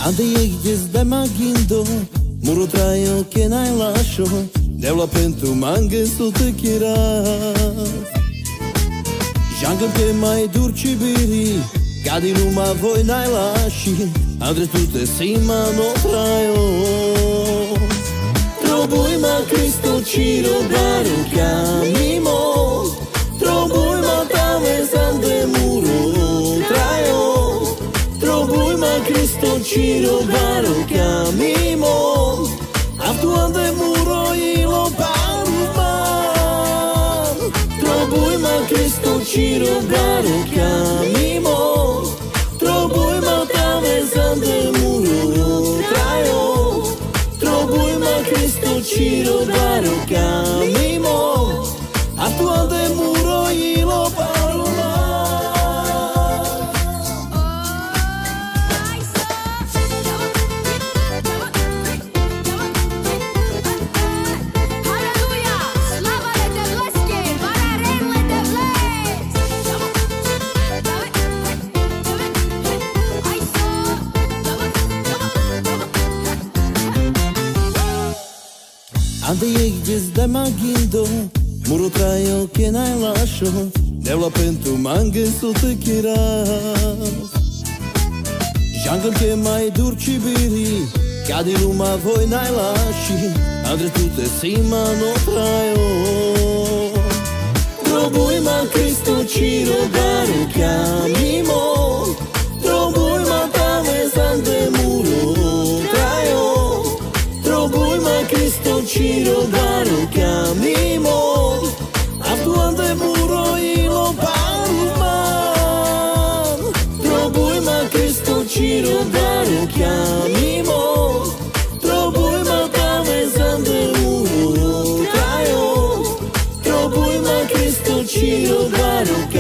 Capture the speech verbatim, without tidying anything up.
Ande jeźdźcie z demagindo, muru trajo che nai lascio, deula pentru manghe sotto chira. Jangan che mai durci biri, cadi numa voi nai lasci, andre tutte sima no trajo. Trobujma Cristo ci robaru camimo, trobujma tame sande muro trajo. Trobujma Cristo ci robaru camimo, aftuande muro ilo paruman. Trobujma Cristo ci robaru camimo, trobujma tame sande muro trajo. Trobujma Cristo ci robaru camimo, aftuande muro ilo paruman. Ande jeźdźcie z demagindo, muro trajo che nai lascio, deula pentru manghe sotto chira. Jangan che mai durci biri, cadi numa voi nai lasci, andre tutte sima no trajo. Trobujma Cristo ci robaru camimo, trobujma tame sande muro trajo. Trobujma Cristo ci robaru camimo, aftuande muro ilo paruman. Trobujma Cristo ci robaru camimo, trobujma tame sande muro trajo. Trobujma Cristo ci robaru camimo.